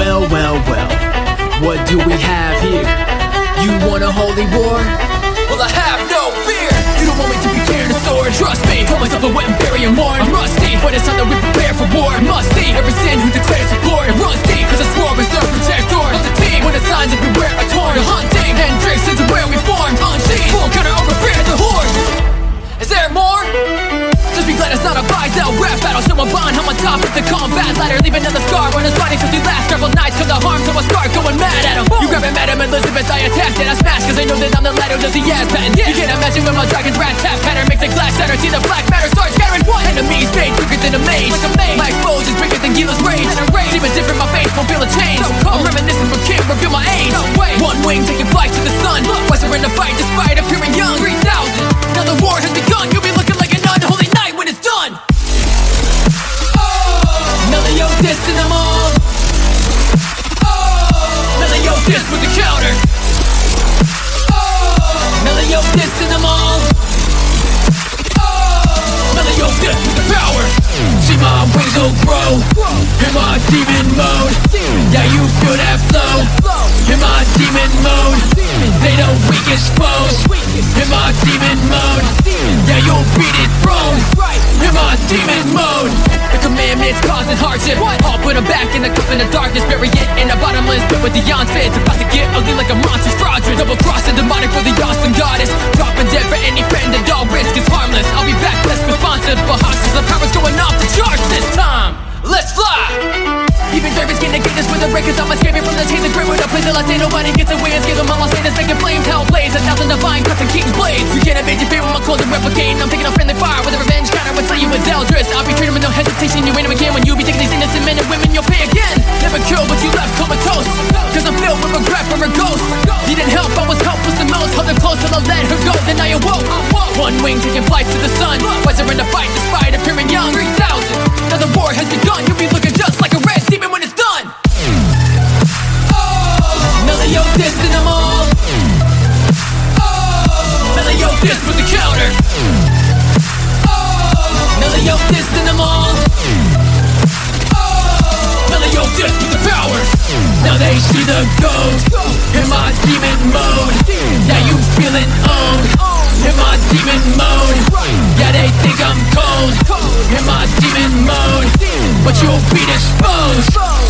Well, well, well, what do we have here? You want a holy war? Well, I have no fear. You don't want me to be carrying a sword. Trust me, call myself a wet and berry and worn. I'm rusty, but it's time that we prepare for war. Must see every sin who declares support. And run deep, cause I swore we're the protector of the team. When the signs everywhere are torn, the hunting and drinks into where we formed. Unseen, full counter over fear as a horde. Is there more? Just be glad it's not a buys-out rap battle. So I'm bond, I'm on top of the combat ladder. Leave another scar on his body since he last. Several nights come the harm, so I start going mad at him. You grab him, Madam Elizabeth, I attacked and I smashed. Cause I know that I'm the ladder, does he ass patent. You can't imagine when my dragon's rat tap pattern makes a glass shatter. See the black matter start scattering. What? Enemies made quicker than a mage. Like a mage. My foes is bigger than Gila's rage. Even different, my face won't feel a change. So I'm reminiscent from King, reveal my age. No way. One wing taking flight to the sun. Why's we're in the fight despite appearing young? 3,000. Now the war has begun. You'll be looking like an unholy night when it's done. Melio dissing them all. Melio diss with the counter. Melio dissing them all. Melio diss with the power. See my wings will grow in my demon mode. Yeah, you feel that flow in my demon mode. They the weakest foes in my demon mode. Yeah, you'll beat it prone in my demon mode. The commandments causing hardship. I'll put them back in the cup in the darkness. Bury it in a bottomless pit with the fits. About to get ugly like a monster's fraudulent. Double crossing demonic for the awesome goddess. Dropping dead for any friend and all risk is harmless. I'll be back less responsive but hostage. The power's going off the charts this time. Let's fly! Even Derby's getting to get this with the breakers. I'm escaping from the chains and grip with a place till I say nobody gets away. And scare them all, I'll say this making flames, hell blaze. 1,000 divine cuts and king's blades. You can't evade your fate with my clothes and replicating. I'm taking a friendly fire with a revenge counter until you is Eldris. I'll be treating with no hesitation. You ain't them again when you be taking these innocent men and women. You'll pay again. Never killed but you left comatose. Cause I'm filled with regret from her ghost. Needed help, I was helpless the most. Held her close till I let her go, then I awoke. One wing taking flight to the sun. Why's in the fight despite appearing young? 3,000. Now the war has begun. You'll be looking just like a red demon when it's done. Melio dissing them all. Melio diss with the counter. Melio dissing them all. Melio diss with the power. Now they see the ghost in my demon mode. Now you feeling owned in my demon mode. Yeah, they think I'm cold in my demon mode, but you'll be disposed.